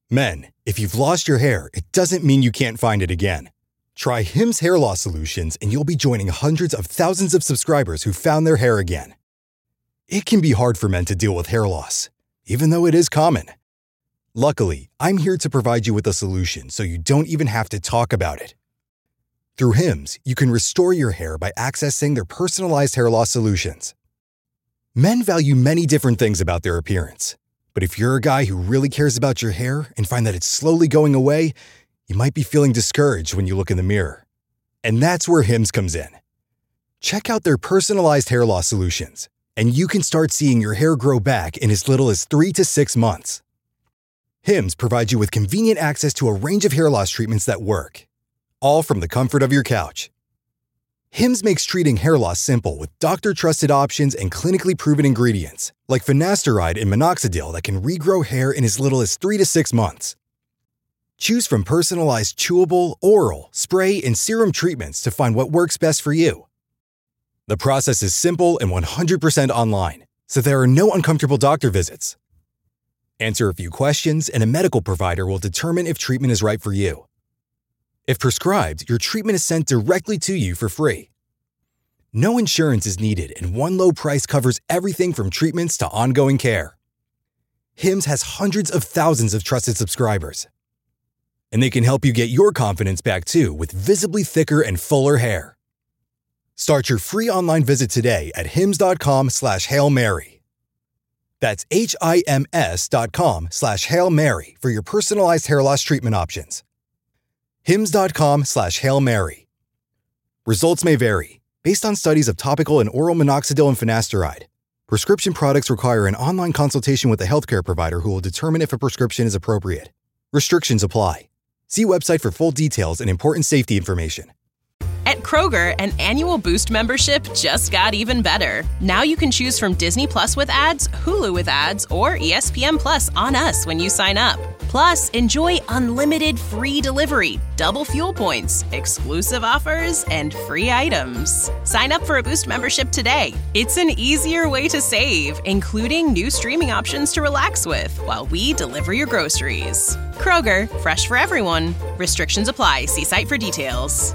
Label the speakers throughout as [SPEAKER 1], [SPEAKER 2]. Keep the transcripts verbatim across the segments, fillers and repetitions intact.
[SPEAKER 1] Men, if you've lost your hair, it doesn't mean you can't find it again. Try Hims Hair Loss Solutions and you'll be joining hundreds of thousands of subscribers who found their hair again. It can be hard for men to deal with hair loss, even though it is common. Luckily, I'm here to provide you with a solution so you don't even have to talk about it. Through Hims, you can restore your hair by accessing their personalized hair loss solutions. Men value many different things about their appearance. But if you're a guy who really cares about your hair and find that it's slowly going away, you might be feeling discouraged when you look in the mirror. And that's where Hims comes in. Check out their personalized hair loss solutions, and you can start seeing your hair grow back in as little as three to six months. Hims provides you with convenient access to a range of hair loss treatments that work, all from the comfort of your couch. Hims makes treating hair loss simple with doctor-trusted options and clinically proven ingredients, like finasteride and minoxidil that can regrow hair in as little as three to six months. Choose from personalized chewable, oral, spray, and serum treatments to find what works best for you. The process is simple and one hundred percent online, so there are no uncomfortable doctor visits. Answer a few questions, and a medical provider will determine if treatment is right for you. If prescribed, your treatment is sent directly to you for free. No insurance is needed, and one low price covers everything from treatments to ongoing care. Hims has hundreds of thousands of trusted subscribers. And they can help you get your confidence back too with visibly thicker and fuller hair. Start your free online visit today at hims.com slash Hail Mary. That's H-I-M-S dot com slash Hail Mary for your personalized hair loss treatment options. Hims.com slash Hail Mary. Results may vary, based on studies of topical and oral minoxidil and finasteride. Prescription products require an online consultation with a healthcare provider who will determine if a prescription is appropriate. Restrictions apply. See website for full details and important safety information.
[SPEAKER 2] At Kroger, an annual Boost membership just got even better. Now you can choose from Disney Plus with ads, Hulu with ads, or E S P N Plus on us when you sign up. Plus, enjoy unlimited free delivery, double fuel points, exclusive offers, and free items. Sign up for a Boost membership today. It's an easier way to save, including new streaming options to relax with while we deliver your groceries. Kroger, fresh for everyone. Restrictions apply. See site for details.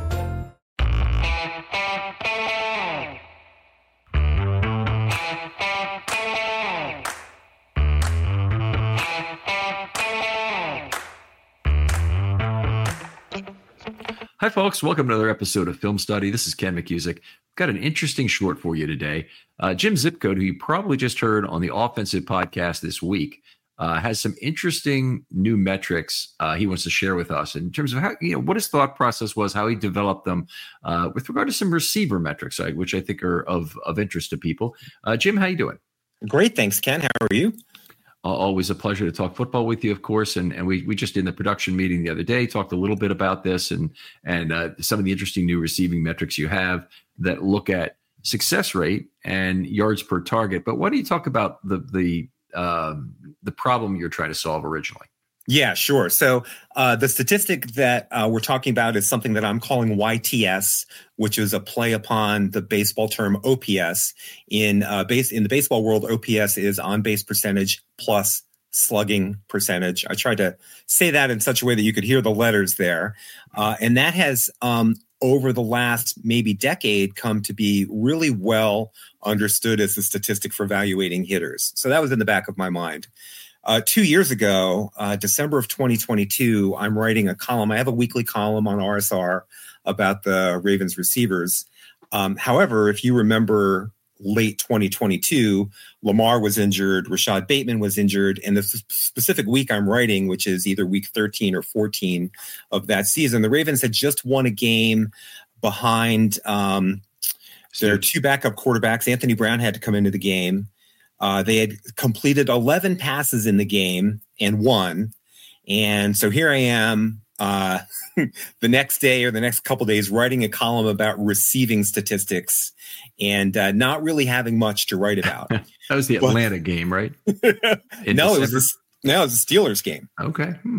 [SPEAKER 3] Hi, folks. Welcome to another episode of Film Study. This is Ken McCusick. Got an interesting short for you today. Uh, Jim Zipcode, who you probably just heard on the Offensive podcast this week, uh, has some interesting new metrics uh, he wants to share with us in terms of how, you know, what his thought process was, how he developed them uh, with regard to some receiver metrics, uh, which I think are of, of interest to people. Uh, Jim, how you doing?
[SPEAKER 4] Great. Thanks, Ken. How are you?
[SPEAKER 3] Uh, always a pleasure to talk football with you, of course. And and we we just in the production meeting the other day talked a little bit about this and and uh, some of the interesting new receiving metrics you have that look at success rate and yards per target. But why don't you talk about the the um, the problem you're trying to solve originally?
[SPEAKER 4] Yeah, sure. So uh, the statistic that uh, we're talking about is something that I'm calling Y T S, which is a play upon the baseball term O P S. In uh, base in the baseball world, O P S is on base percentage plus slugging percentage. I tried to say that in such a way that you could hear the letters there, uh, and that has um, over the last maybe decade come to be really well understood as the statistic for evaluating hitters. So that was in the back of my mind. Uh, two years ago, uh, December of twenty twenty-two, I'm writing a column. I have a weekly column on R S R about the Ravens receivers. Um, however, if you remember late twenty twenty-two, Lamar was injured, Rashad Bateman was injured, and the f- specific week I'm writing, which is either week thirteen or fourteen of that season, the Ravens had just won a game behind um, their two backup quarterbacks. Anthony Brown had to come into the game. Uh, they had completed eleven passes in the game and won. And so here I am uh, the next day or the next couple of days writing a column about receiving statistics and uh, not really having much to write about.
[SPEAKER 3] That was the Atlanta but, game, right?
[SPEAKER 4] no, it was, a, no, it was a Steelers game.
[SPEAKER 3] Okay. Hmm.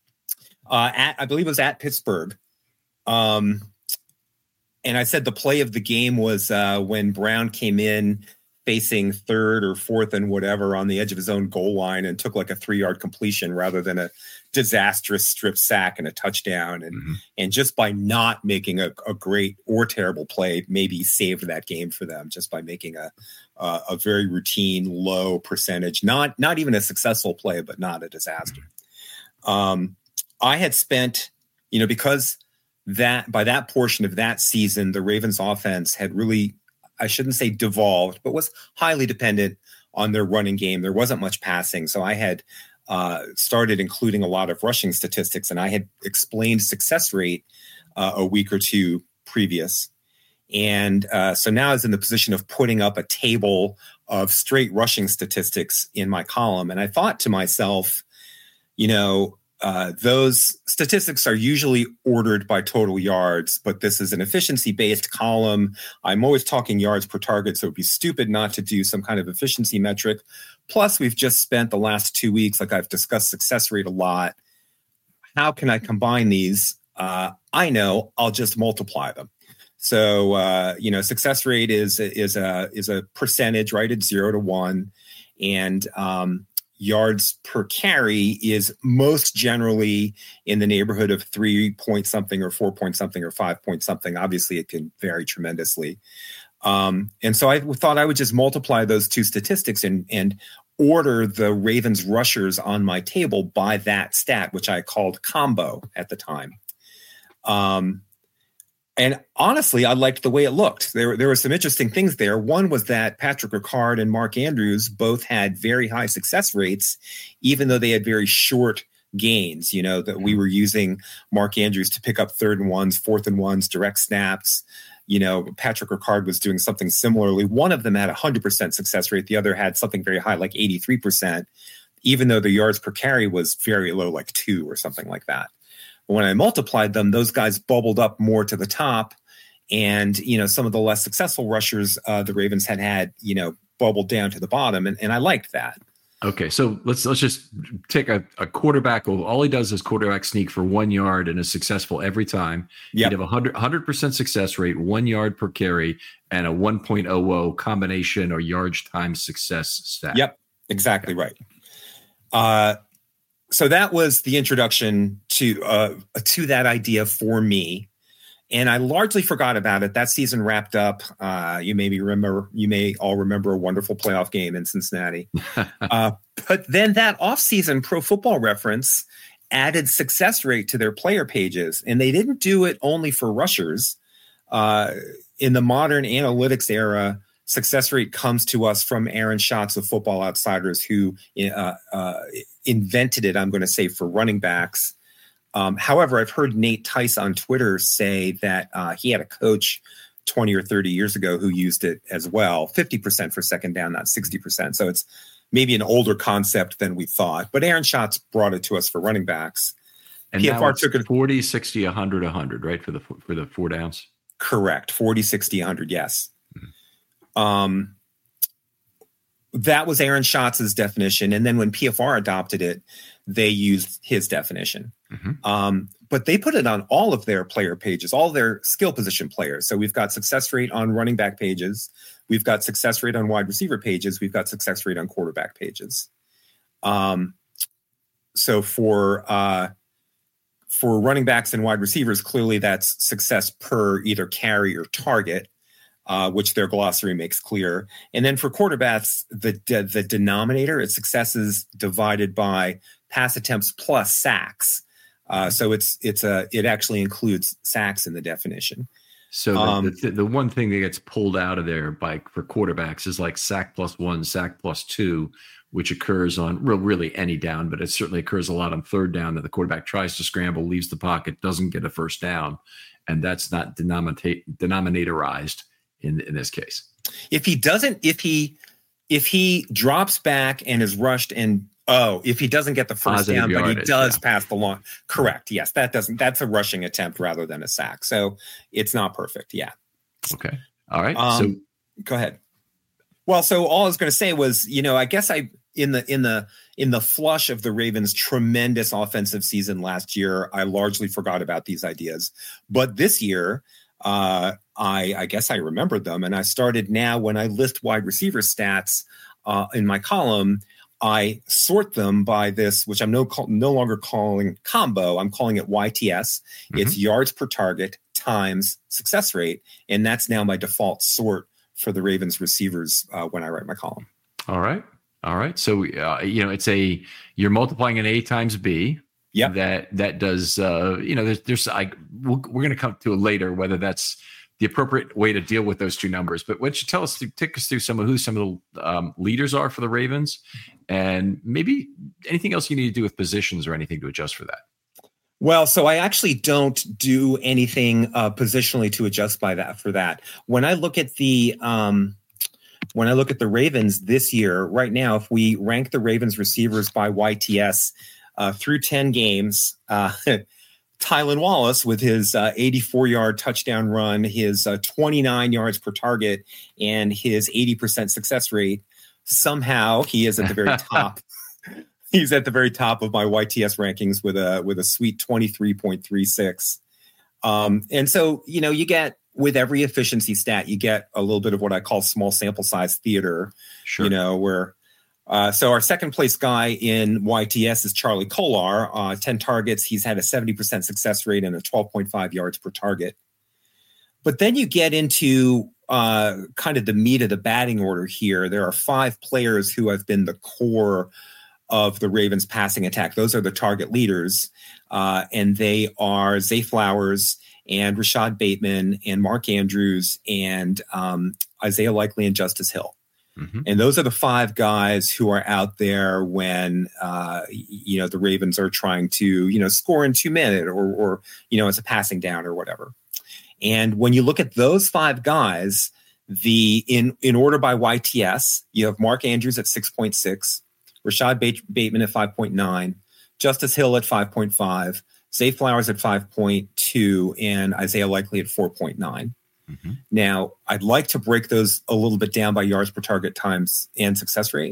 [SPEAKER 4] Uh, at I believe it was at Pittsburgh. Um, and I said the play of the game was uh, when Brown came in facing third or fourth and whatever on the edge of his own goal line and took like a three-yard completion rather than a disastrous strip sack and a touchdown. And mm-hmm. and just by not making a, a great or terrible play, maybe saved that game for them just by making a a, a very routine, low percentage, not not even a successful play, but not a disaster. Um, I had spent, you know, because that by that portion of that season, the Ravens offense had really, I shouldn't say devolved, but was highly dependent on their running game. There wasn't much passing. So I had uh, started including a lot of rushing statistics, and I had explained success rate uh, a week or two previous. And uh, so now I was in the position of putting up a table of straight rushing statistics in my column. And I thought to myself, you know, Uh, those statistics are usually ordered by total yards, but this is an efficiency-based column. I'm always talking yards per target, so it'd be stupid not to do some kind of efficiency metric. Plus, we've just spent the last two weeks, like I've discussed success rate a lot. How can I combine these? Uh, I know, I'll just multiply them. So, uh, you know, success rate is, is, a, is a percentage, right? It's zero to one. And, um, yards per carry is most generally in the neighborhood of three point something or four point something or five point something. Obviously, it can vary tremendously. Um, and so I thought I would just multiply those two statistics and, and order the Ravens rushers on my table by that stat, which I called combo at the time. Um, And honestly, I liked the way it looked. There, there were some interesting things there. One was that Patrick Ricard and Mark Andrews both had very high success rates, even though they had very short gains. You know, that we were using Mark Andrews to pick up third and ones, fourth and ones, direct snaps. You know, Patrick Ricard was doing something similarly. One of them had a one hundred percent success rate. The other had something very high, like eighty-three percent, even though the yards per carry was very low, like two or something like that. When I multiplied them, those guys bubbled up more to the top. And, you know, some of the less successful rushers uh, the Ravens had had, you know, bubbled down to the bottom. And, and I liked that.
[SPEAKER 3] Okay, so let's let's just take a, a quarterback. All he does is quarterback sneak for one yard and is successful every time. Yep. He'd have a one hundred percent success rate, one yard per carry, and a one point oh oh combination or yards times success stat.
[SPEAKER 4] Yep, exactly right. Uh So that was the introduction to uh, to that idea for me, and I largely forgot about it. That season wrapped up. Uh, you maybe remember, you may all remember a wonderful playoff game in Cincinnati. uh, but then that offseason, Pro Football Reference added success rate to their player pages, and they didn't do it only for rushers. Uh, in the modern analytics era, success rate comes to us from Aaron Schatz of Football Outsiders, who uh, uh, invented it, I'm going to say, for running backs. Um, however, I've heard Nate Tice on Twitter say that uh, he had a coach twenty or thirty years ago who used it as well, fifty percent for second down, not sixty percent. So it's maybe an older concept than we thought. But Aaron Schatz brought it to us for running backs.
[SPEAKER 3] And P F R took it forty, sixty, one hundred, one hundred, right, for the for the four downs?
[SPEAKER 4] Correct. forty, sixty, one hundred, yes. Mm-hmm. Um, that was Aaron Schatz's definition. And then when P F R adopted it, they used his definition. Mm-hmm. Um, but they put it on all of their player pages, all their skill position players. So we've got success rate on running back pages. We've got success rate on wide receiver pages. We've got success rate on quarterback pages. Um, so for uh, for running backs and wide receivers, clearly that's success per either carry or target. Uh, which their glossary makes clear. And then for quarterbacks, the de- the denominator is successes divided by pass attempts plus sacks. Uh, so it's it's a it actually includes sacks in the definition.
[SPEAKER 3] So the,
[SPEAKER 4] um,
[SPEAKER 3] the, the one thing that gets pulled out of there by for quarterbacks is like sack plus one, sack plus two, which occurs on real, really any down, but it certainly occurs a lot on third down that the quarterback tries to scramble, leaves the pocket, doesn't get a first down, and that's not denominate, denominatorized. In, in this case,
[SPEAKER 4] if he doesn't, if he, if he drops back and is rushed and, oh, if he doesn't get the first Positive down, yardage, but he does yeah. pass the long, correct. Yes. That doesn't, that's a rushing attempt rather than a sack. So it's not perfect. Yeah.
[SPEAKER 3] Okay. All right.
[SPEAKER 4] Um,
[SPEAKER 3] so
[SPEAKER 4] go ahead. Well, so all I was going to say was, you know, I guess I, in the, in the, in the flush of the Ravens' tremendous offensive season last year, I largely forgot about these ideas, but this year, uh, I, I guess I remembered them. And I started now when I list wide receiver stats uh, in my column, I sort them by this, which I'm no, no longer calling combo. I'm calling it Y T S. Mm-hmm. It's yards per target times success rate. And that's now my default sort for the Ravens receivers uh, when I write my column.
[SPEAKER 3] All right. All right. So, uh, you know, it's a, you're multiplying an A times B.
[SPEAKER 4] Yeah.
[SPEAKER 3] That, that does, uh, you know, there's, there's, I, we'll, we're going to come to it later, whether that's the appropriate way to deal with those two numbers. But why don't you tell us, take us through some of who some of the um, leaders are for the Ravens, and maybe anything else you need to do with positions or anything to adjust for that.
[SPEAKER 4] Well, so I actually don't do anything uh, positionally to adjust by that for that. When I look at the um, when I look at the Ravens this year, right now, if we rank the Ravens receivers by Y T S uh, through ten games, uh, Tylan Wallace with his uh, eighty-four-yard touchdown run, his uh, twenty-nine yards per target, and his eighty percent success rate, somehow he is at the very top. He's at the very top of my Y T S rankings with a with a sweet twenty-three point three six. Um, and so, you know, you get with every efficiency stat, you get a little bit of what I call small sample size theater, sure. you know, where uh, so our second place guy in Y T S is Charlie Kolar, uh, ten targets. He's had a seventy percent success rate and a twelve point five yards per target. But then you get into uh, kind of the meat of the batting order here. There are five players who have been the core of the Ravens passing attack. Those are the target leaders. Uh, and they are Zay Flowers and Rashad Bateman and Mark Andrews and um, Isaiah Likely and Justice Hill. Mm-hmm. And those are the five guys who are out there when, uh, you know, the Ravens are trying to, you know, score in two minutes or, or, you know, it's a passing down or whatever. And when you look at those five guys, the in, in order by Y T S, you have Mark Andrews at six point six, Rashad Bateman at five point nine, Justice Hill at five point five, Zay Flowers at five point two, and Isaiah Likely at four point nine. Mm-hmm. Now, I'd like to break those a little bit down by yards per target times and success rate.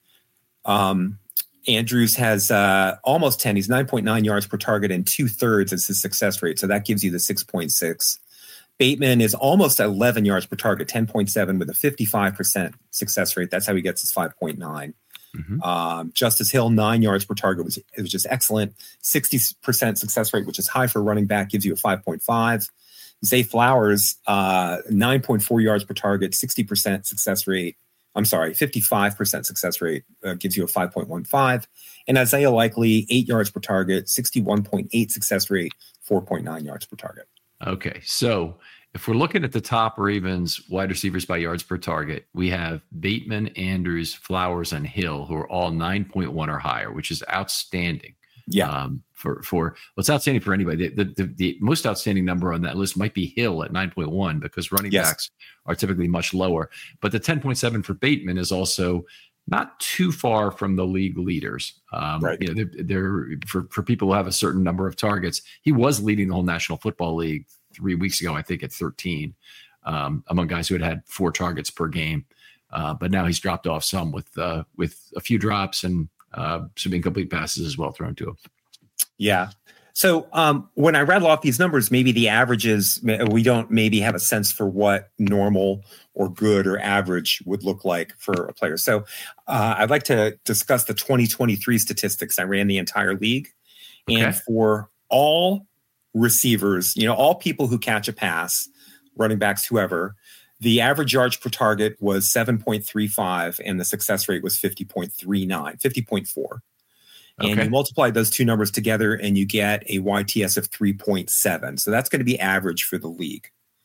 [SPEAKER 4] Um, Andrews has uh, almost ten. He's nine point nine yards per target, and two-thirds is his success rate. So that gives you the six point six. Bateman is almost eleven yards per target, ten point seven with a fifty-five percent success rate. That's how he gets his five point nine. Mm-hmm. Um, Justice Hill, nine yards per target, was, it was just excellent. sixty percent success rate, which is high for a running back, gives you a five point five. Zay Flowers, uh, nine point four yards per target, sixty percent success rate. I'm sorry, fifty-five percent success rate uh, gives you a five point one five. And Isaiah Likely, eight yards per target, sixty-one point eight success rate, four point nine yards per target.
[SPEAKER 3] Okay, so if we're looking at the top Ravens wide receivers by yards per target, we have Bateman, Andrews, Flowers, and Hill, who are all nine point one or higher, which is outstanding.
[SPEAKER 4] Yeah.
[SPEAKER 3] Um, for for well, it's outstanding for anybody. The, the, the, the most outstanding number on that list might be Hill at nine point one because running yes. backs are typically much lower. But the ten point seven for Bateman is also not too far from the league leaders. Um, right. You know, they're, they're for for people who have a certain number of targets. He was leading the whole National Football League three weeks ago, I think, at thirteen, um, among guys who had had four targets per game. Uh, but now he's dropped off some with uh, with a few drops and uh, some incomplete passes as well thrown to him.
[SPEAKER 4] Yeah. So um, when I rattle off these numbers, maybe the averages, we don't maybe have a sense for what normal or good or average would look like for a player. So uh, I'd like to discuss the twenty twenty-three statistics. I ran the entire league. Okay. And for all receivers, you know, all people who catch a pass, running backs, whoever, the average yards per target was seven point three five and the success rate was fifty point three nine, fifty point four. And okay. you multiply those two numbers together and you get a Y T S of three point seven. So that's going to be average for the league.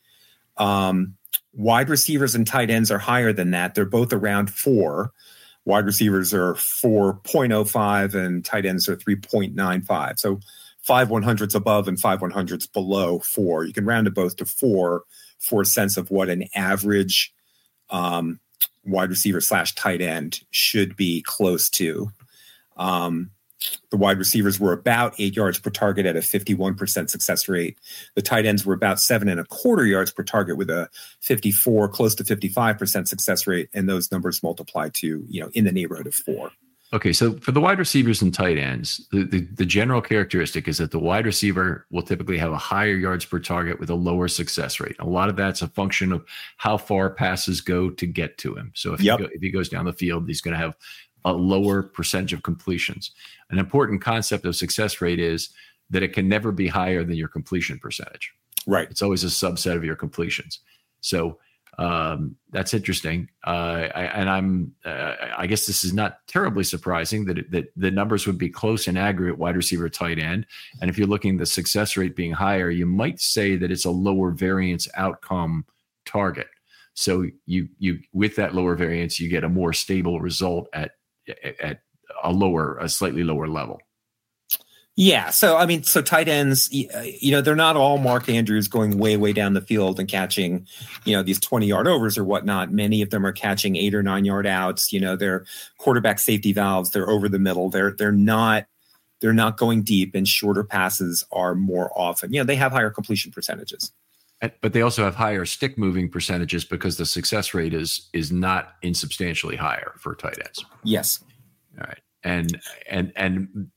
[SPEAKER 4] Um, wide receivers and tight ends are higher than that. They're both around four. Wide receivers are four point oh five and tight ends are three point nine five. So five one hundreds above and five one hundreds below four. You can round it both to four for a sense of what an average um, wide receiver slash tight end should be close to. Um, the wide receivers were about eight yards per target at a fifty-one percent success rate. The tight ends were about seven and a quarter yards per target with a fifty-four, close to fifty-five percent success rate. And those numbers multiply to, you know, in the neighborhood of four.
[SPEAKER 3] Okay, so for the wide receivers and tight ends, the, the, the general characteristic is that the wide receiver will typically have a higher yards per target with a lower success rate. A lot of that's a function of how far passes go to get to him. So if, yep. he, go, if he goes down the field, he's going to have a lower percentage of completions. An important concept of success rate is that it can never be higher than your completion percentage.
[SPEAKER 4] Right.
[SPEAKER 3] It's always a subset of your completions. So Um, that's interesting. Uh, I, and I'm, uh, I guess this is not terribly surprising that, it, that the numbers would be close in aggregate wide receiver, tight end. And if you're looking at the success rate being higher, you might say that it's a lower variance outcome target. So you, you, with that lower variance, you get a more stable result at, at a lower, a slightly lower level.
[SPEAKER 4] Yeah. So, I mean, so tight ends, you know, they're not all Mark Andrews going way, way down the field and catching, you know, these twenty yard overs or whatnot. Many of them are catching eight or nine yard outs. You know, they're quarterback safety valves. They're over the middle. They're, they're not, they're not going deep, and shorter passes are more often, you know, they have higher completion percentages.
[SPEAKER 3] But they also have higher stick moving percentages because the success rate is, is not insubstantially higher for tight ends.
[SPEAKER 4] Yes.
[SPEAKER 3] All right. And, and, and,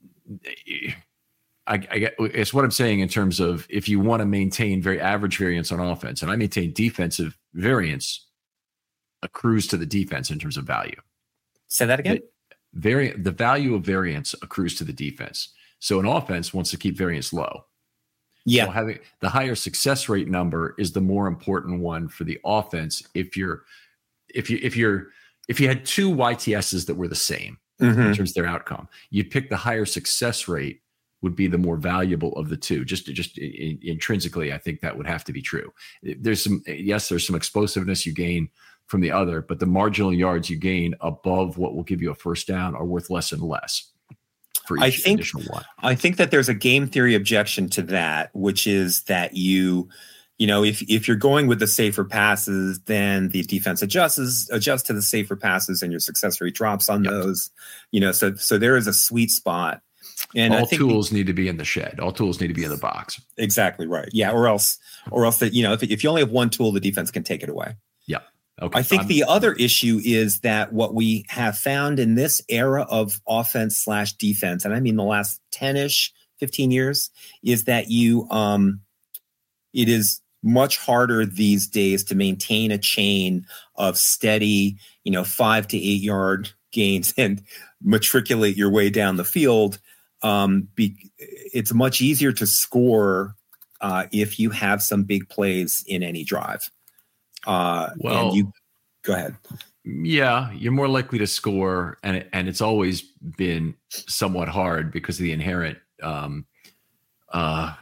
[SPEAKER 3] I, I get it's what I'm saying in terms of if you want to maintain very average variance on offense, and I maintain defensive variance accrues to the defense in terms of value.
[SPEAKER 4] Say that again.
[SPEAKER 3] The, vari- the value of variance accrues to the defense. So an offense wants to keep variance low.
[SPEAKER 4] Yeah.
[SPEAKER 3] So having the higher success rate number is the more important one for the offense. If you're, if you, if you're, if you had two Y T S's that were the same mm-hmm. in terms of their outcome, you'd pick the higher success rate would be the more valuable of the two. Just, just in, intrinsically, I think that would have to be true. There's some, yes, there's some explosiveness you gain from the other, but the marginal yards you gain above what will give you a first down are worth less and less for each
[SPEAKER 4] I think,
[SPEAKER 3] additional one.
[SPEAKER 4] I think that there's a game theory objection to that, which is that you, you know, if if you're going with the safer passes, then the defense adjusts adjusts to the safer passes, and your success rate drops on yep. those. You know, so so there is a sweet spot. And
[SPEAKER 3] all
[SPEAKER 4] I think
[SPEAKER 3] tools
[SPEAKER 4] the,
[SPEAKER 3] need to be in the shed. All tools need to be in the box.
[SPEAKER 4] Exactly right. Yeah. Or else, or else that, you know, if, if you only have one tool, the defense can take it away.
[SPEAKER 3] Yeah. Okay.
[SPEAKER 4] I think
[SPEAKER 3] I'm,
[SPEAKER 4] the other issue is that what we have found in this era of offense slash defense, and I mean the last ten-ish, fifteen years, is that you, um, it is much harder these days to maintain a chain of steady, you know, five to eight yard gains and matriculate your way down the field. Um, be, it's much easier to score uh, if you have some big plays in any drive. Uh,
[SPEAKER 3] well,
[SPEAKER 4] and you go ahead.
[SPEAKER 3] Yeah, you're more likely to score, and it, and it's always been somewhat hard because of the inherent um, uh,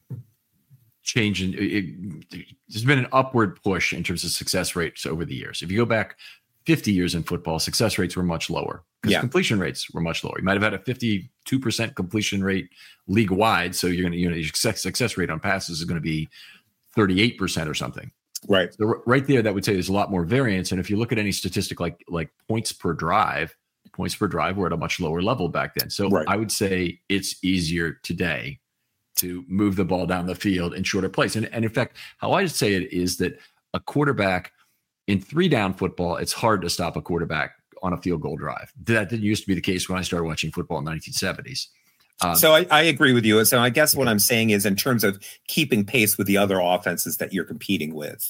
[SPEAKER 3] change in it. There's been an upward push in terms of success rates over the years. If you go back fifty years in football, success rates were much lower because yeah. completion rates were much lower. You might have had a fifty-two percent completion rate league wide. So you're going to, you know, your success, success rate on passes is going to be thirty-eight percent or something.
[SPEAKER 4] Right.
[SPEAKER 3] So right there, that would say there's a lot more variance. And if you look at any statistic like, like points per drive, points per drive were at a much lower level back then. So right. I would say it's easier today to move the ball down the field in shorter plays. And, and in fact, how I say it is that a quarterback in three down football, it's hard to stop a quarterback on a field goal drive. That didn't used to be the case when I started watching football in the nineteen seventies. Um,
[SPEAKER 4] so I, I agree with you. So I guess what I'm saying is in terms of keeping pace with the other offenses that you're competing with.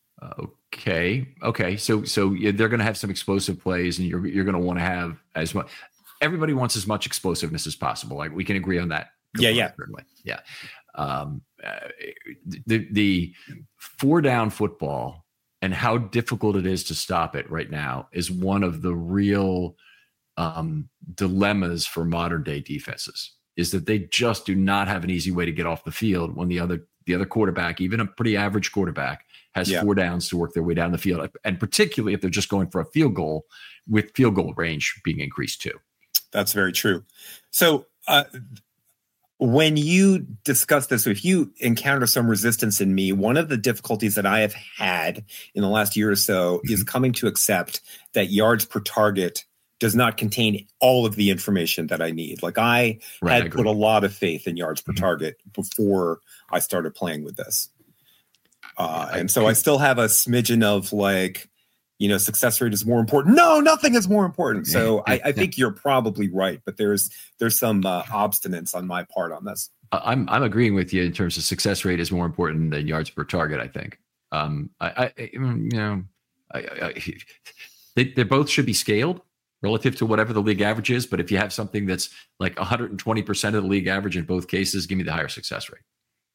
[SPEAKER 3] Okay. Okay. So, so yeah, they're going to have some explosive plays, and you're, you're going to want to have as much, everybody wants as much explosiveness as possible. Like we can agree on that.
[SPEAKER 4] Yeah. Yeah.
[SPEAKER 3] Certainly. Yeah. Um, uh, the, the four down football and how difficult it is to stop it right now is one of the real um, dilemmas for modern day defenses, is that they just do not have an easy way to get off the field when the other, the other quarterback, even a pretty average quarterback, has yeah. four downs to work their way down the field. And particularly if they're just going for a field goal, with field goal range being increased too.
[SPEAKER 4] That's very true. So uh, when you discuss this, if you encounter some resistance in me, one of the difficulties that I have had in the last year or so mm-hmm. is coming to accept that yards per target does not contain all of the information that I need. Like I right, had I put a lot of faith in yards per mm-hmm. target before I started playing with this. Uh, and so I still have a smidgen of like, you know, success rate is more important. No, nothing is more important. So I, I think you're probably right, but there's there's some uh, obstinance on my part on this.
[SPEAKER 3] I'm I'm agreeing with you in terms of success rate is more important than yards per target. I think. Um, I, I you know, I, I, they they both should be scaled relative to whatever the league average is. But if you have something that's like one hundred twenty percent of the league average in both cases, give me the higher success rate.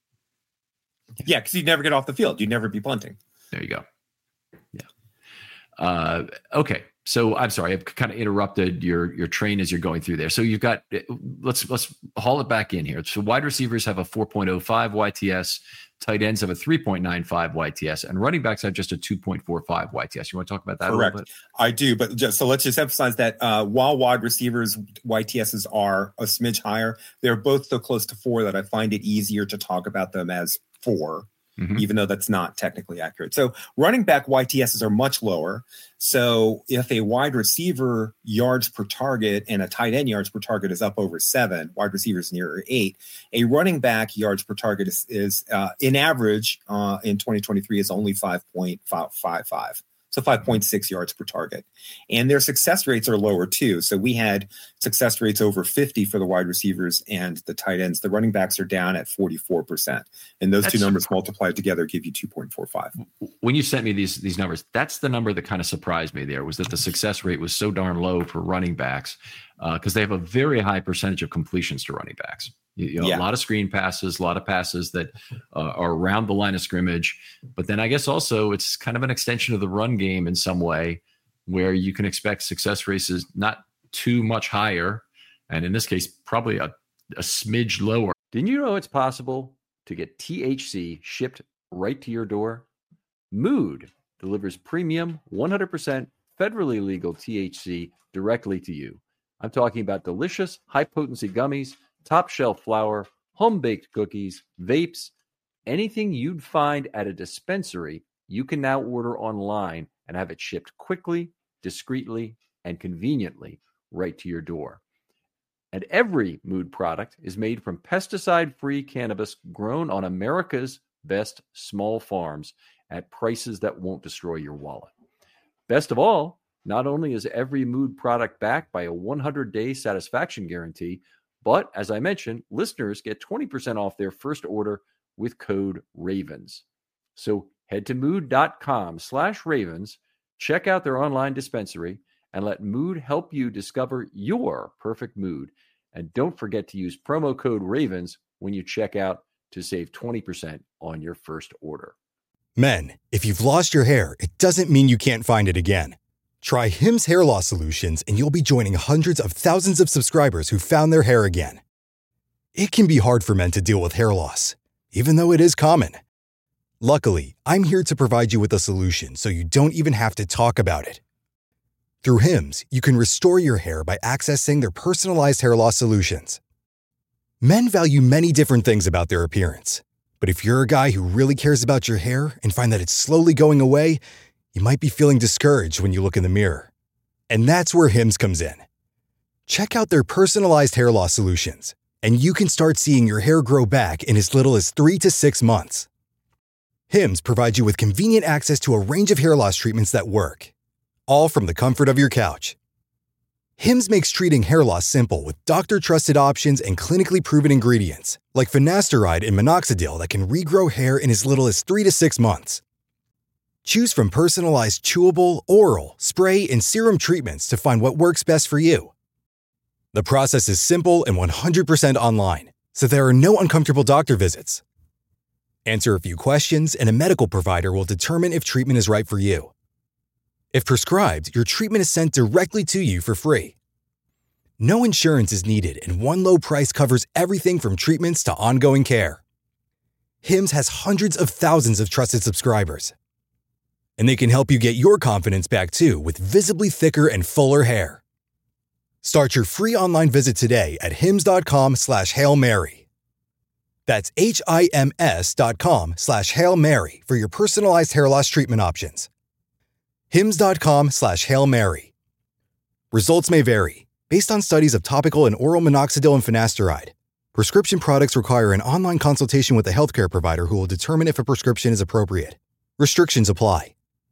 [SPEAKER 4] Yeah, because you'd never get off the field. You'd never be punting.
[SPEAKER 3] There you go. Yeah. Uh, okay. So I'm sorry, I've kind of interrupted your your train as you're going through there. So you've got let's let's haul it back in here. So wide receivers have a four point oh five Y T S, tight ends have a three point nine five Y T S, and running backs have just a two point four five Y T S. You want to talk about that
[SPEAKER 4] Correct.
[SPEAKER 3] a little bit?
[SPEAKER 4] I do, but just so let's just emphasize that uh, while wide receivers Y T Ss are a smidge higher, they're both so close to four that I find it easier to talk about them as four. Mm-hmm. Even though that's not technically accurate. So running back Y T Ss are much lower. So if a wide receiver yards per target and a tight end yards per target is up over seven, wide receivers near eight, a running back yards per target is, is uh, in average uh, in twenty twenty-three is only five point five five. So five point six yards per target. And their success rates are lower too. So we had success rates over fifty for the wide receivers and the tight ends. The running backs are down at forty-four percent. And those that's, two numbers multiplied together give you two point four five.
[SPEAKER 3] When you sent me these, these numbers, that's the number that kind of surprised me there, was that the success rate was so darn low for running backs because uh, they have a very high percentage of completions to running backs. You, you know, yeah. A lot of screen passes, a lot of passes that uh, are around the line of scrimmage. But then I guess also it's kind of an extension of the run game in some way where you can expect success rates is not too much higher. And in this case, probably a, a smidge lower. Didn't you know it's possible to get T H C shipped right to your door? Mood delivers premium, one hundred percent federally legal T H C directly to you. I'm talking about delicious, high-potency gummies, top shelf flour, home-baked cookies, vapes, anything you'd find at a dispensary, you can now order online and have it shipped quickly, discreetly, and conveniently right to your door. And every Mood product is made from pesticide-free cannabis grown on America's best small farms at prices that won't destroy your wallet. Best of all, not only is every Mood product backed by a one hundred day satisfaction guarantee, but as I mentioned, listeners get twenty percent off their first order with code RAVENS. So head to mood.com slash ravens, check out their online dispensary, and let Mood help you discover your perfect mood. And don't forget to use promo code RAVENS when you check out to save twenty percent on your first order.
[SPEAKER 1] Men, if you've lost your hair, it doesn't mean you can't find it again. Try Hims Hair Loss Solutions and you'll be joining hundreds of thousands of subscribers who found their hair again. It can be hard for men to deal with hair loss, even though it is common. Luckily, I'm here to provide you with a solution so you don't even have to talk about it. Through Hims, you can restore your hair by accessing their personalized hair loss solutions. Men value many different things about their appearance, but if you're a guy who really cares about your hair and find that it's slowly going away, you might be feeling discouraged when you look in the mirror. And that's where Hims comes in. Check out their personalized hair loss solutions, and you can start seeing your hair grow back in as little as three to six months. Hims provides you with convenient access to a range of hair loss treatments that work, all from the comfort of your couch. Hims makes treating hair loss simple with doctor-trusted options and clinically proven ingredients, like finasteride and minoxidil that can regrow hair in as little as three to six months. Choose from personalized chewable, oral, spray, and serum treatments to find what works best for you. The process is simple and one hundred percent online, so there are no uncomfortable doctor visits. Answer a few questions, and a medical provider will determine if treatment is right for you. If prescribed, your treatment is sent directly to you for free. No insurance is needed, and one low price covers everything from treatments to ongoing care. Hims has hundreds of thousands of trusted subscribers. And they can help you get your confidence back too with visibly thicker and fuller hair. Start your free online visit today at hims.com slash Hail Mary. That's H-I-M-S dot com slash Hail Mary for your personalized hair loss treatment options. Hims.com slash Hail Mary. Results may vary based on studies of topical and oral minoxidil and finasteride. Prescription products require an online consultation with a healthcare provider who will determine if a prescription is appropriate. Restrictions apply.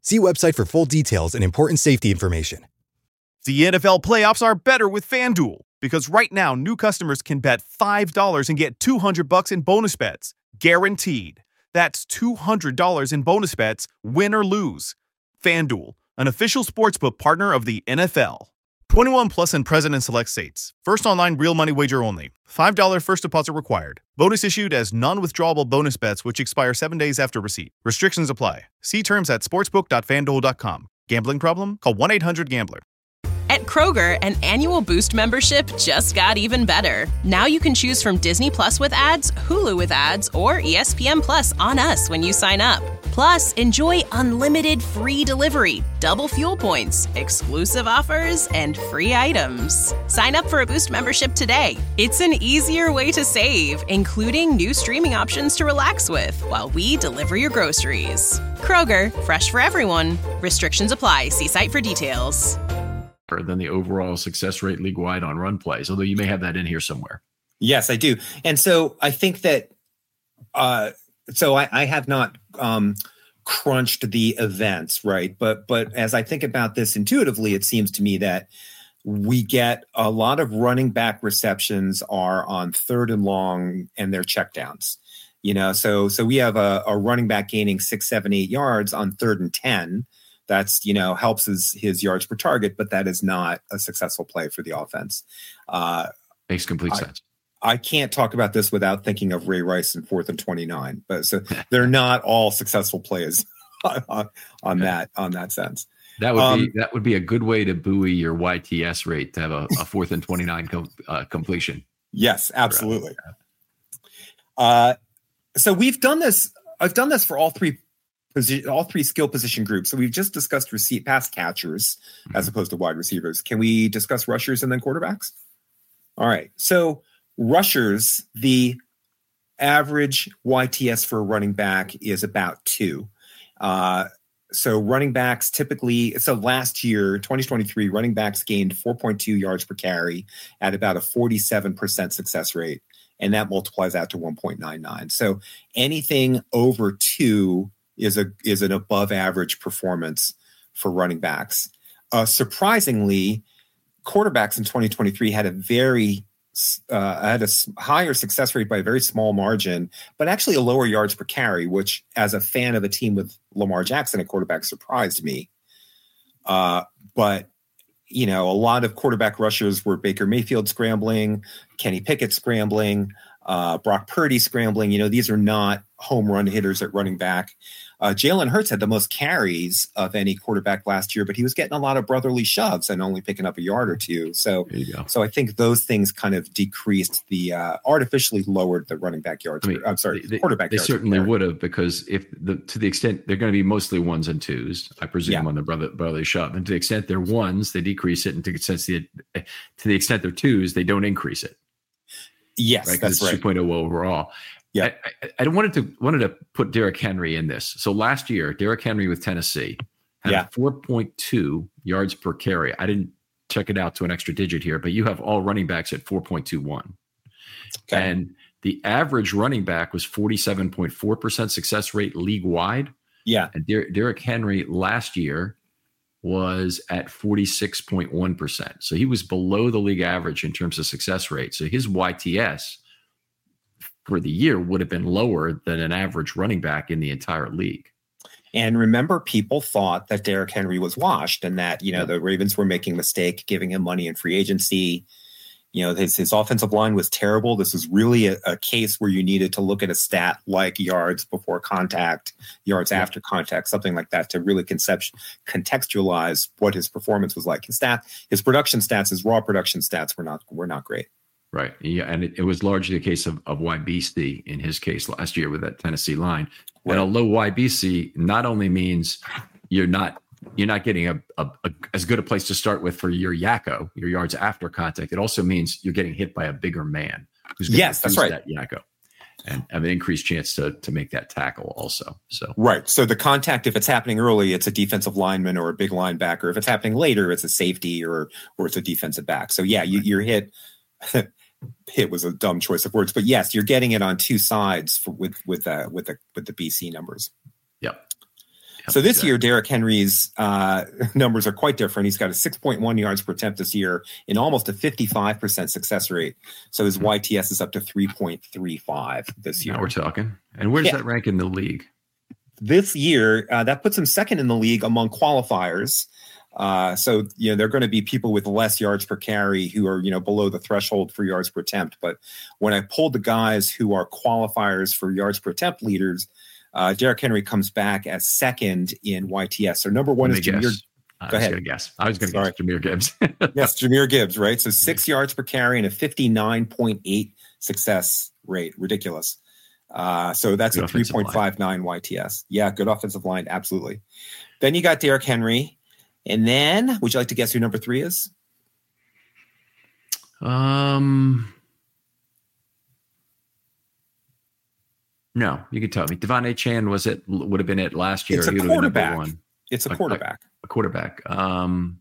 [SPEAKER 1] See website for full details and important safety information.
[SPEAKER 5] The N F L playoffs are better with FanDuel, because right now new customers can bet five dollars and get two hundred bucks in bonus bets, guaranteed. That's two hundred dollars in bonus bets, win or lose. FanDuel, an official sportsbook partner of the N F L. twenty-one plus and present in select states. First online real money wager only. five dollars first deposit required. Bonus issued as non-withdrawable bonus bets which expire seven days after receipt. Restrictions apply. See terms at sportsbook dot fan duel dot com. Gambling problem? Call one eight hundred gambler.
[SPEAKER 2] At Kroger, an annual Boost membership just got even better. Now you can choose from Disney Plus with ads, Hulu with ads, or E S P N Plus on us when you sign up. Plus, enjoy unlimited free delivery, double fuel points, exclusive offers, and free items. Sign up for a Boost membership today. It's an easier way to save, including new streaming options to relax with while we deliver your groceries. Kroger, fresh for everyone. Restrictions apply. See site for details.
[SPEAKER 3] Than the overall success rate league-wide on run plays, although you may have that in here somewhere.
[SPEAKER 4] Yes, I do. And so I think that, uh, so I, I have not um, crunched the events, right? But but as I think about this intuitively, it seems to me that we get a lot of running back receptions are on third and long and they're checkdowns. You know, so so we have a, a running back gaining six, seven, eight yards on third and ten. That's, you know, helps his, his yards per target, but that is not a successful play for the offense. Uh,
[SPEAKER 3] Makes complete
[SPEAKER 4] I,
[SPEAKER 3] sense.
[SPEAKER 4] I can't talk about this without thinking of Ray Rice in fourth and twenty-nine, but so they're not all successful plays on, on yeah. that, on that sense.
[SPEAKER 3] That would
[SPEAKER 4] um,
[SPEAKER 3] be, that would be a good way to buoy your Y T S rate to have a, a fourth and twenty-nine com, uh, completion.
[SPEAKER 4] Yes, absolutely. Uh, so we've done this. I've done this for all three Position, all three skill position groups. So we've just discussed receipt pass catchers as opposed to wide receivers. Can we discuss rushers and then quarterbacks? All right. So rushers, the average Y T S for a running back is about two. Uh, so running backs typically, so last year, twenty twenty-three, running backs gained four point two yards per carry at about a forty-seven percent success rate. And that multiplies out to one point nine nine. So anything over two is a is an above average performance for running backs. Uh, surprisingly, quarterbacks in twenty twenty-three had a very uh, had a higher success rate by a very small margin, but actually a lower yards per carry, which as a fan of a team with Lamar Jackson at quarterback surprised me. Uh, but you know, a lot of quarterback rushers were Baker Mayfield scrambling, Kenny Pickett scrambling, uh, Brock Purdy scrambling. You know, these are not home run hitters at running back. Uh, Jalen Hurts had the most carries of any quarterback last year, but he was getting a lot of brotherly shoves and only picking up a yard or two. So, so I think those things kind of decreased the uh, artificially lowered the running back yards. I mean, I'm sorry,
[SPEAKER 3] they,
[SPEAKER 4] quarterback.
[SPEAKER 3] They
[SPEAKER 4] yards
[SPEAKER 3] certainly would have, because if the to the extent they're going to be mostly ones and twos, I presume yeah. on the brother brotherly shove, and to the extent they're ones, they decrease it, and to the extent the to the extent they're twos, they don't increase it.
[SPEAKER 4] Yes,
[SPEAKER 3] right?
[SPEAKER 4] that's
[SPEAKER 3] it's
[SPEAKER 4] right.
[SPEAKER 3] two point oh overall.
[SPEAKER 4] Yeah,
[SPEAKER 3] I, I, I wanted to wanted to put Derrick Henry in this. So last year, Derrick Henry with Tennessee had
[SPEAKER 4] yeah.
[SPEAKER 3] four point two yards per carry. I didn't check it out to an extra digit here, but you have all running backs at four point two one. Okay. And the average running back was forty-seven point four percent success rate league wide.
[SPEAKER 4] Yeah.
[SPEAKER 3] And Der- Derrick Henry last year was at forty-six point one percent. So he was below the league average in terms of success rate. So his Y T S for the year would have been lower than an average running back in the entire league.
[SPEAKER 4] And remember, people thought that Derrick Henry was washed and that, you know, yeah. the Ravens were making a mistake giving him money in free agency. You know, his, his offensive line was terrible. This was really a, a case where you needed to look at a stat like yards before contact, yards yeah. after contact, something like that, to really concept, contextualize what his performance was like. His stat, his production stats, his raw production stats were not were not great.
[SPEAKER 3] Right. Yeah. And it, it was largely the case of, of Y B C in his case last year with that Tennessee line. Right. And a low Y B C not only means you're not you're not getting a, a, a as good a place to start with for your Yakko, your yards after contact. It also means you're getting hit by a bigger man who's going
[SPEAKER 4] yes,
[SPEAKER 3] to
[SPEAKER 4] that's right.
[SPEAKER 3] that Yakko and have an increased chance to to make that tackle also. So
[SPEAKER 4] right. So the contact, if it's happening early, it's a defensive lineman or a big linebacker. If it's happening later, it's a safety or or it's a defensive back. So yeah, you, you're hit. Hit was a dumb choice of words, but yes, you're getting it on two sides for, with with uh, with the with the B C numbers.
[SPEAKER 3] Yep.
[SPEAKER 4] So this exactly. year, Derrick Henry's uh, numbers are quite different. He's got a six point one yards per attempt this year and almost a fifty-five percent success rate. So his Y T S is up to three point three five this year.
[SPEAKER 3] Now we're talking. And where does yeah. that rank in the league?
[SPEAKER 4] This year, uh, that puts him second in the league among qualifiers. Uh, so, you know, they're going to be people with less yards per carry who are, you know, below the threshold for yards per attempt. But when I pulled the guys who are qualifiers for yards per attempt leaders, uh, Derrick Henry comes back as second in Y T S. So number one is Jahmyr.
[SPEAKER 3] I
[SPEAKER 4] Go
[SPEAKER 3] was
[SPEAKER 4] ahead.
[SPEAKER 3] going to guess. I was going to guess Jahmyr Gibbs.
[SPEAKER 4] Yes, Jahmyr Gibbs, right? So six yards per carry and a fifty-nine point eight success rate. Ridiculous. Uh, so that's good a three point five nine Y T S. Yeah, good offensive line. Absolutely. Then you got Derrick Henry. And then, would you like to guess who number three is?
[SPEAKER 3] Um, no, you can tell me. Devon Achane was it? Would have been it last year.
[SPEAKER 4] It's a quarterback. One. It's a quarterback.
[SPEAKER 3] A, a quarterback. Um,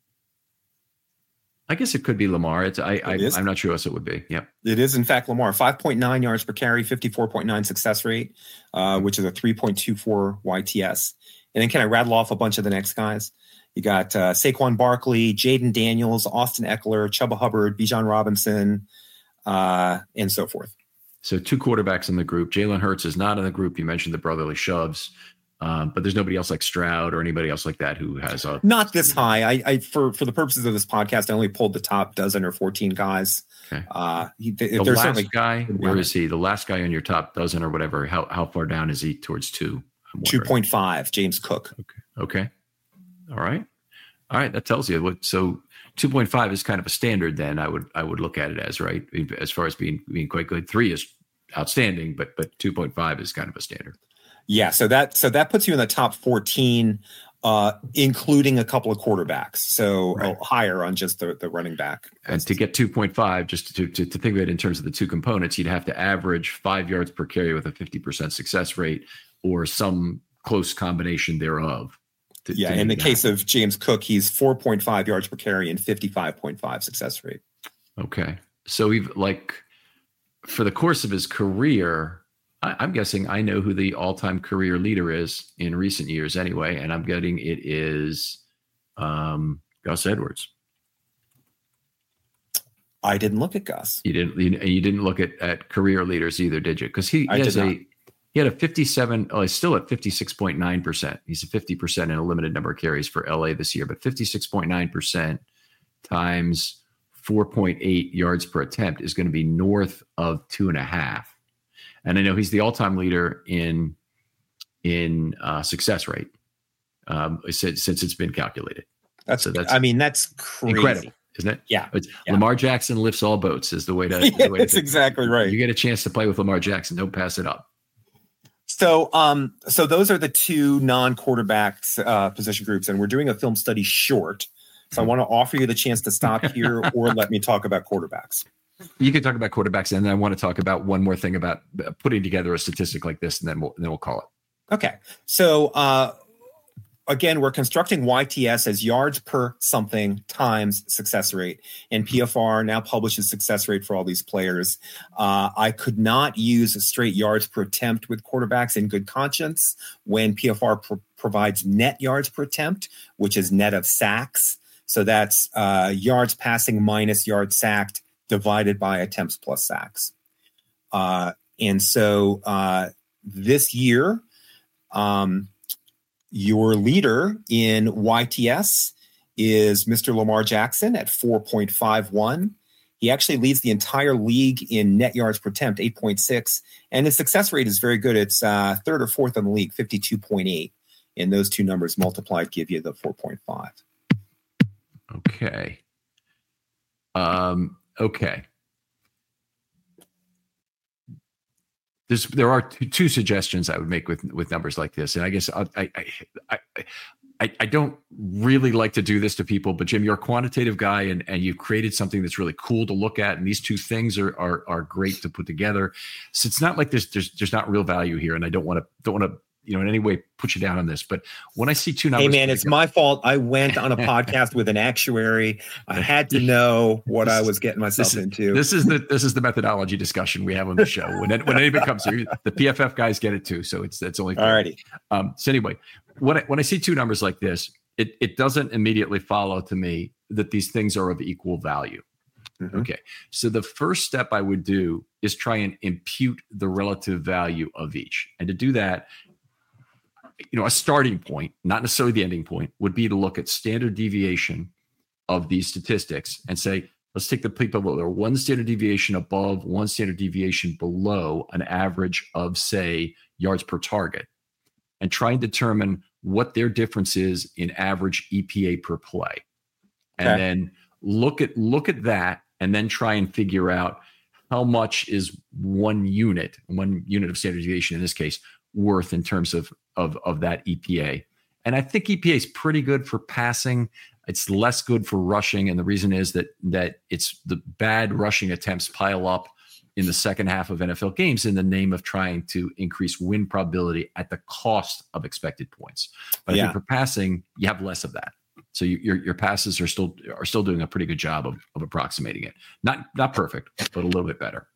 [SPEAKER 3] I guess it could be Lamar. It's I, I
[SPEAKER 4] it
[SPEAKER 3] I'm not sure what it would be. Yep.
[SPEAKER 4] It is in fact Lamar. five point nine yards per carry, fifty-four point nine success rate, uh, which is a three point two four Y T S. And then can I rattle off a bunch of the next guys? You got uh, Saquon Barkley, Jaden Daniels, Austin Eckler, Chuba Hubbard, Bijan Robinson, uh, and so forth.
[SPEAKER 3] So two quarterbacks in the group. Jalen Hurts is not in the group. You mentioned the brotherly shoves, um, but there's nobody else like Stroud or anybody else like that who has a
[SPEAKER 4] not this high. I, I for for the purposes of this podcast, I only pulled the top dozen or fourteen guys.
[SPEAKER 3] Okay.
[SPEAKER 4] Uh, he,
[SPEAKER 3] the last certainly, guy, where is he? The last guy on your top dozen or whatever. How how far down is he towards two?
[SPEAKER 4] Two point five. James Cook.
[SPEAKER 3] Okay. Okay. All right. All right. That tells you what. So two point five is kind of a standard. Then I would I would look at it as right as far as being being quite good. Three is outstanding, but but two point five is kind of a standard.
[SPEAKER 4] Yeah. So that so that puts you in the top fourteen, uh, including a couple of quarterbacks. So right. oh, higher on just the, the running back.
[SPEAKER 3] And to get two point five, just to, to to think of it in terms of the two components, you'd have to average five yards per carry with a fifty percent success rate, or some close combination thereof.
[SPEAKER 4] To, yeah, to in the that. case of James Cook, he's four point five yards per carry and fifty-five point five success rate.
[SPEAKER 3] Okay. So we've like for the course of his career, I, I'm guessing I know who the all-time career leader is in recent years anyway, and I'm getting it is um, Gus Edwards.
[SPEAKER 4] I didn't look at Gus.
[SPEAKER 3] You didn't you, you didn't look at, at career leaders either, did you? Because he, he has a He had a fifty-seven. Oh, he's still at fifty-six point nine percent. He's a fifty percent in a limited number of carries for L A this year, but fifty-six point nine percent times four point eight yards per attempt is going to be north of two and a half. And I know he's the all-time leader in in uh, success rate um, since, since it's been calculated.
[SPEAKER 4] That's, so that's I mean, that's crazy.
[SPEAKER 3] Incredible, isn't it?
[SPEAKER 4] Yeah.
[SPEAKER 3] It's,
[SPEAKER 4] yeah.
[SPEAKER 3] Lamar Jackson lifts all boats is the way to.
[SPEAKER 4] Yeah,
[SPEAKER 3] the way
[SPEAKER 4] that's
[SPEAKER 3] to
[SPEAKER 4] exactly right.
[SPEAKER 3] You get a chance to play with Lamar Jackson, don't pass it up.
[SPEAKER 4] So, um, so those are the two non-quarterbacks uh, position groups, and we're doing a film study short. So I want to offer you the chance to stop here or let me talk about quarterbacks.
[SPEAKER 3] You can talk about quarterbacks, and then I want to talk about one more thing about putting together a statistic like this, and then we'll then we'll call it.
[SPEAKER 4] Okay. So uh, again, we're constructing Y T S as yards per something times success rate, and P F R now publishes success rate for all these players. Uh, I could not use a straight yards per attempt with quarterbacks in good conscience when P F R pro- provides net yards per attempt, which is net of sacks. So that's uh, yards passing minus yards sacked divided by attempts plus sacks. Uh, and so uh, this year, um, your leader in Y T S is Mister Lamar Jackson at four point five one. He actually leads the entire league in net yards per attempt, eight point six. And his success rate is very good. It's uh, third or fourth in the league, fifty-two point eight. And those two numbers multiplied give you the four point five.
[SPEAKER 3] Okay. Um, okay. There's, there are two, two suggestions I would make with, with numbers like this. And I guess I, I, I, I, I don't really like to do this to people, but Jim, you're a quantitative guy and, and you've created something that's really cool to look at. And these two things are, are, are great to put together. So it's not like there's, there's, there's not real value here. And I don't want to, don't want to you know, in any way put you down on this, but when I see two numbers,
[SPEAKER 4] hey man, it's my fault. I went on a podcast with an actuary. I had to know what I was getting myself
[SPEAKER 3] this is,
[SPEAKER 4] into.
[SPEAKER 3] This is the this is the methodology discussion we have on the show. When it, when anybody comes here, the P F F guys get it too. So it's that's only fair.
[SPEAKER 4] Alrighty.
[SPEAKER 3] Um, so anyway, when I, when I see two numbers like this, it it doesn't immediately follow to me that these things are of equal value. Mm-hmm. Okay, so the first step I would do is try and impute the relative value of each, and to do that, you know, a starting point, not necessarily the ending point, would be to look at standard deviation of these statistics and say, let's take the people that are one standard deviation above, one standard deviation below an average of, say, yards per target, and try and determine what their difference is in average E P A per play. And okay. then look at look at that, and then try and figure out how much is one unit, one unit of standard deviation in this case, worth in terms of of of that E P A. And I think E P A is pretty good for passing. It's less good for rushing, and the reason is that that it's the bad rushing attempts pile up in the second half of N F L games in the name of trying to increase win probability at the cost of expected points. But yeah. I think for passing, you have less of that. So you, your your passes are still are still doing a pretty good job of, of approximating it. Not not perfect, but a little bit better.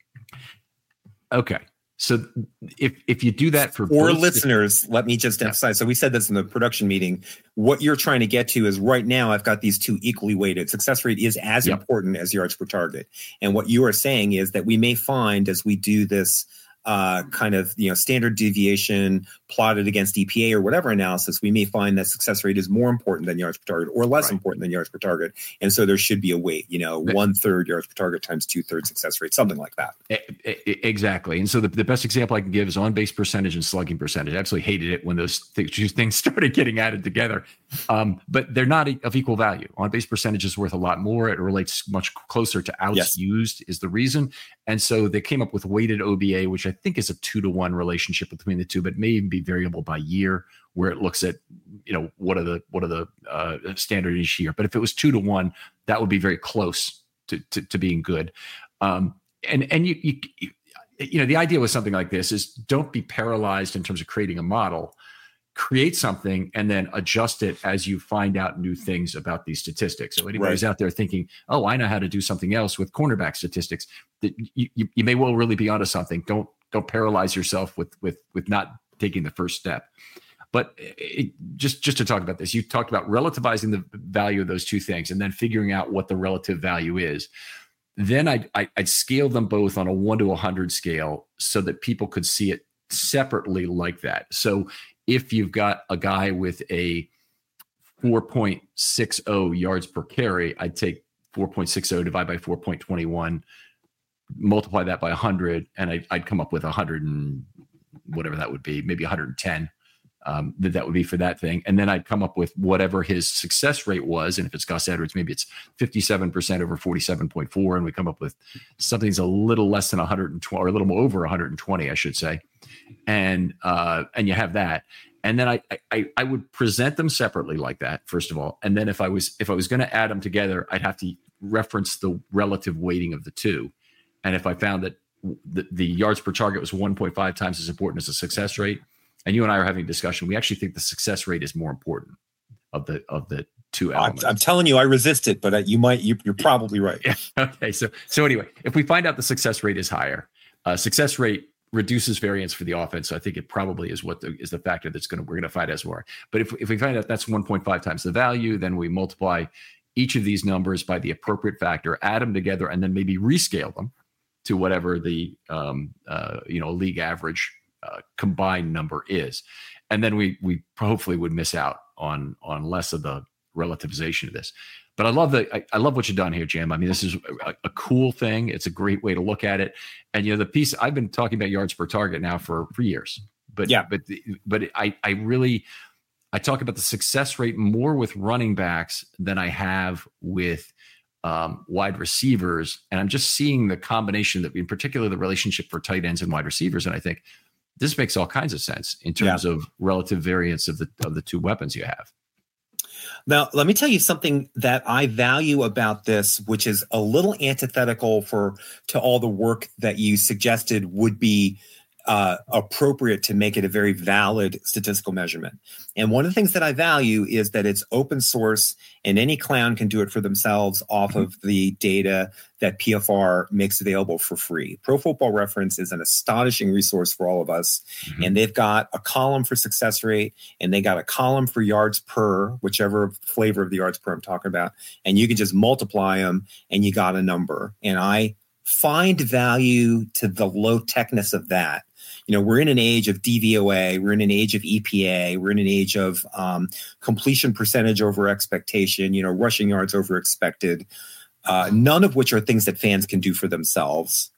[SPEAKER 3] Okay. So if if you do that for
[SPEAKER 4] for listeners, let me just emphasize. So we said this in the production meeting. What you're trying to get to is right now I've got these two equally weighted. Success rate is as yep. important as yards per target. And what you are saying is that we may find as we do this uh, kind of, you know, standard deviation plotted against E P A or whatever analysis, we may find that success rate is more important than yards per target or less right. important than yards per target. And so there should be a weight, you know, but, one third yards per target times two thirds success rate, something like that.
[SPEAKER 3] Exactly. And so the, the best example I can give is on base percentage and slugging percentage. I absolutely hated it when those th- two things started getting added together. Um, but they're not of equal value. On base percentage is worth a lot more. It relates much closer to outs yes. used is the reason. And so they came up with weighted O B A, which I think is a two to one relationship between the two, but may even be variable by year, where it looks at, you know, what are the what are the uh, standard each year. But if it was two to one, that would be very close to to, to being good. Um, and and you, you you know the idea with something like this is don't be paralyzed in terms of creating a model. Create something and then adjust it as you find out new things about these statistics. So anybody who's right. out there thinking, oh, I know how to do something else with cornerback statistics, that you, you, you may well really be onto something. Don't don't paralyze yourself with with with not taking the first step. But it, just just to talk about this, you talked about relativizing the value of those two things and then figuring out what the relative value is. Then I'd, I'd scale them both on a one to one hundred scale so that people could see it separately like that. So if you've got a guy with a four point six oh yards per carry, I'd take four point six oh divided by four point two one, multiply that by one hundred, and I, I'd come up with one hundred and whatever that would be, maybe one hundred ten. Um, that that would be for that thing. And then I'd come up with whatever his success rate was. And if it's Gus Edwards, maybe it's fifty-seven percent over forty-seven point four. And we come up with something's a little less than one hundred twenty, or a little more over one hundred twenty, I should say. And uh, and you have that. And then I, I I would present them separately like that, first of all. And then if I was if I was going to add them together, I'd have to reference the relative weighting of the two. And if I found that the, the yards per target was one point five times as important as the success rate, and you and I are having a discussion, we actually think the success rate is more important of the of the two elements.
[SPEAKER 4] I'm, I'm telling you, I resist it, but you might. You, you're probably right.
[SPEAKER 3] Yeah. Okay. So so anyway, if we find out the success rate is higher, uh, success rate reduces variance for the offense. So I think it probably is what the, is the factor that's going to we're going to find as more. But if if we find out that's one point five times the value, then we multiply each of these numbers by the appropriate factor, add them together, and then maybe rescale them to whatever the um, uh, you know league average Uh, combined number is, and then we we hopefully would miss out on on less of the relativization of this. But I love the I, I love what you've done here, Jim. I mean, this is a, a cool thing. It's a great way to look at it. And you know, the piece I've been talking about yards per target now for for years. But yeah, but but I I really I talk about the success rate more with running backs than I have with um, wide receivers. And I'm just seeing the combination that, in particular, the relationship for tight ends and wide receivers. And I think this makes all kinds of sense in terms yeah. of relative variance of the of the two weapons you have.
[SPEAKER 4] Now, let me tell you something that I value about this, which is a little antithetical for to all the work that you suggested would be uh, appropriate to make it a very valid statistical measurement. And one of the things that I value is that it's open source and any clown can do it for themselves off mm-hmm. of the data that P F R makes available for free. Pro Football Reference is an astonishing resource for all of us. Mm-hmm. And they've got a column for success rate and they got a column for yards per, whichever flavor of the yards per I'm talking about. And you can just multiply them and you got a number. And I find value to the low techness of that. You know, we're in an age of D V O A, we're in an age of E P A, we're in an age of um, completion percentage over expectation, you know, rushing yards over expected, uh, none of which are things that fans can do for themselves.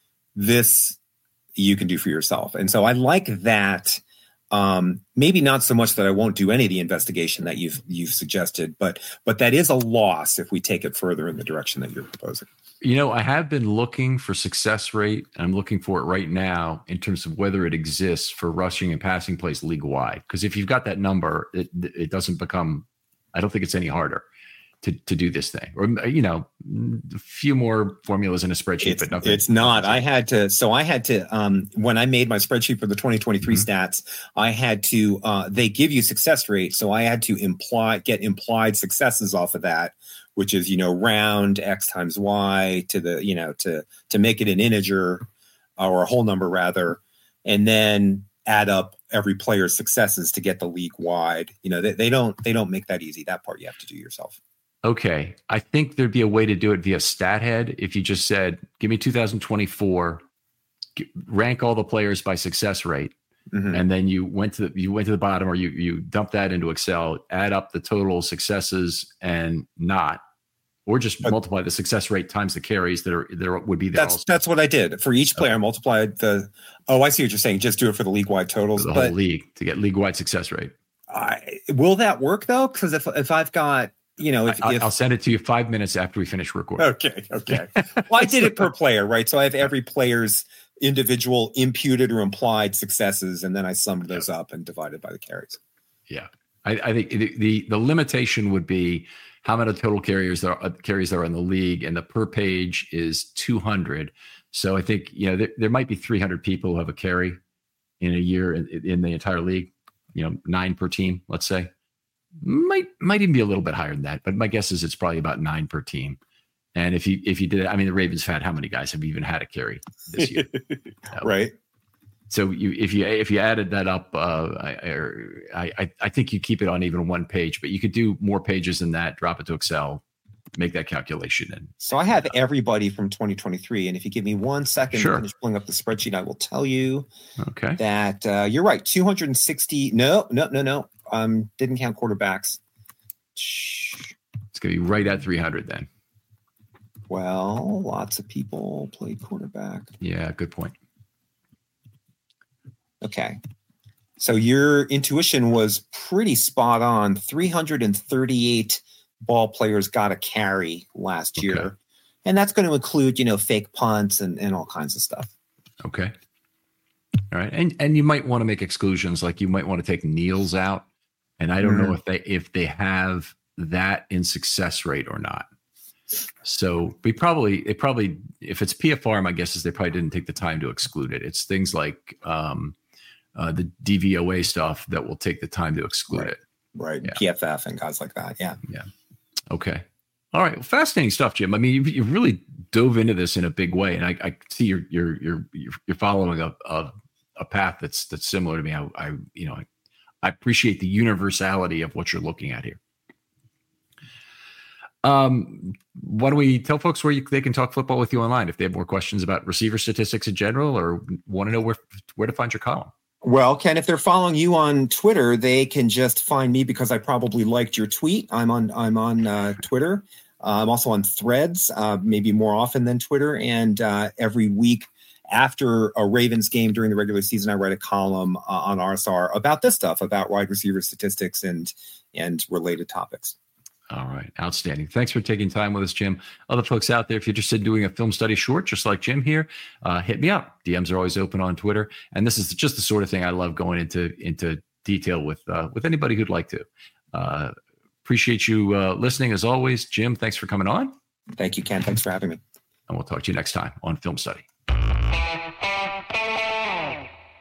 [SPEAKER 4] This you can do for yourself. And so I like that. Um, maybe not so much that I won't do any of the investigation that you've you've suggested, but but that is a loss if we take it further in the direction that you're proposing.
[SPEAKER 3] You know, I have been looking for success rate, and I'm looking for it right now in terms of whether it exists for rushing and passing plays league wide. Because if you've got that number, it it doesn't become, I don't think it's any harder to to do this thing. Or, you know, a few more formulas in a spreadsheet,
[SPEAKER 4] it's,
[SPEAKER 3] but nothing.
[SPEAKER 4] It's not. I had to, so I had to, um, when I made my spreadsheet for the twenty twenty-three mm-hmm. stats, I had to, uh, they give you success rate. So I had to imply, get implied successes off of that, which is, you know, round X times Y to the, you know, to, to make it an integer or a whole number rather, and then add up every player's successes to get the league wide. You know, they, they don't, they don't make that easy. That part you have to do yourself.
[SPEAKER 3] Okay. I think there'd be a way to do it via StatHead. If you just said, give me two thousand twenty-four, rank all the players by success rate. Mm-hmm. And then you went to the, you went to the bottom, or you, you dump that into Excel, add up the total successes and not, or just but, multiply the success rate times the carries that are there would be there.
[SPEAKER 4] That's
[SPEAKER 3] also.
[SPEAKER 4] That's what I did for each player. Okay. I multiplied the, oh, I see what you're saying. Just do it for the league wide totals.
[SPEAKER 3] For the
[SPEAKER 4] but
[SPEAKER 3] whole league to get league wide success rate.
[SPEAKER 4] I, will that work though? Because if, if I've got, you know, if,
[SPEAKER 3] I,
[SPEAKER 4] if,
[SPEAKER 3] I'll send it to you five minutes after we finish recording.
[SPEAKER 4] Okay. Okay. Well, I did it per player, right? So I have every player's individual imputed or implied successes, and then I summed those up and divided by the carries.
[SPEAKER 3] Yeah. I, I think the, the, the limitation would be how many total carriers there are, carries there are in the league, and the per page is two hundred. So I think, you know, there, there might be three hundred people who have a carry in a year in, in the entire league, you know, nine per team, let's say. Might might even be a little bit higher than that, but my guess is it's probably about nine per team. And if you if you did it, I mean, the Ravens had how many guys have even had a carry this year?
[SPEAKER 4] Right.
[SPEAKER 3] So you if you if you added that up, uh, I, I I think you keep it on even one page, but you could do more pages than that. Drop it to Excel, make that calculation. And
[SPEAKER 4] so I have everybody from twenty twenty-three, and if you give me one second
[SPEAKER 3] sure.
[SPEAKER 4] to finish pulling up the spreadsheet, I will tell you.
[SPEAKER 3] Okay.
[SPEAKER 4] That uh, you're right. two hundred sixty. No, no, no, no. Um, didn't count quarterbacks.
[SPEAKER 3] It's going to be right at three hundred then.
[SPEAKER 4] Well, lots of people played quarterback.
[SPEAKER 3] Yeah, good point.
[SPEAKER 4] Okay. So your intuition was pretty spot on. three hundred thirty-eight ball players got a carry last
[SPEAKER 3] okay.
[SPEAKER 4] year. And that's going to include, you know, fake punts and, and all kinds of stuff.
[SPEAKER 3] Okay. All right. And and you might want to make exclusions, like you might want to take kneels out. And I don't mm-hmm. know if they if they have that in success rate or not. So we probably it probably if it's P F R, my guess is they probably didn't take the time to exclude it. It's things like um, uh, the D V O A stuff that will take the time to exclude
[SPEAKER 4] right.
[SPEAKER 3] it.
[SPEAKER 4] Right.
[SPEAKER 3] Yeah.
[SPEAKER 4] P F F and guys like that. Yeah.
[SPEAKER 3] Yeah. Okay. All right. Well, fascinating stuff, Jim. I mean, you you really dove into this in a big way, and I, I see you're you're you're you're following a, a a path that's that's similar to me. I, I you know. I, I appreciate the universality of what you're looking at here. Um, why don't we tell folks where you, they can talk football with you online if they have more questions about receiver statistics in general, or want to know where where to find your column?
[SPEAKER 4] Well, Ken, if they're following you on Twitter, they can just find me because I probably liked your tweet. I'm on I'm on uh, Twitter. Uh, I'm also on Threads, uh, maybe more often than Twitter, and uh, every week. After a Ravens game during the regular season, I write a column uh, on R S R about this stuff, about wide receiver statistics and and related topics.
[SPEAKER 3] All right. Outstanding. Thanks for taking time with us, Jim. Other folks out there, if you're interested in doing a film study short, just like Jim here, uh, hit me up. D Ms are always open on Twitter. And this is just the sort of thing I love going into into detail with uh, with anybody who'd like to. Uh, appreciate you uh, listening as always. Jim, thanks for coming on.
[SPEAKER 4] Thank you, Ken. Thanks for having me.
[SPEAKER 3] And we'll talk to you next time on Film Study.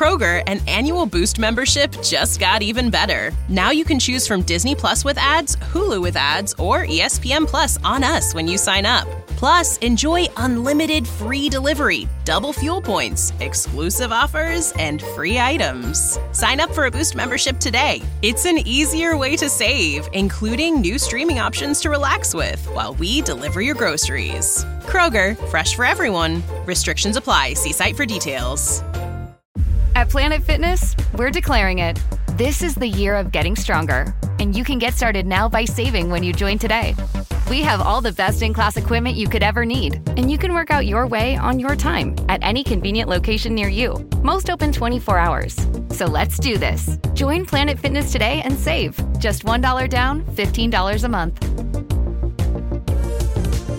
[SPEAKER 2] Kroger, an annual Boost membership just got even better. Now you can choose from Disney Plus with ads, Hulu with ads, or E S P N Plus on us when you sign up. Plus, enjoy unlimited free delivery, double fuel points, exclusive offers, and free items. Sign up for a Boost membership today. It's an easier way to save, including new streaming options to relax with while we deliver your groceries. Kroger, fresh for everyone. Restrictions apply. See site for details.
[SPEAKER 6] At Planet Fitness, we're declaring it. This is the year of getting stronger, and you can get started now by saving when you join today. We have all the best-in-class equipment you could ever need, and you can work out your way on your time at any convenient location near you. Most open twenty-four hours. So let's do this. Join Planet Fitness today and save. Just one dollar down, fifteen dollars a month.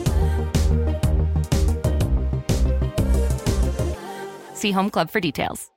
[SPEAKER 6] See Home Club for details.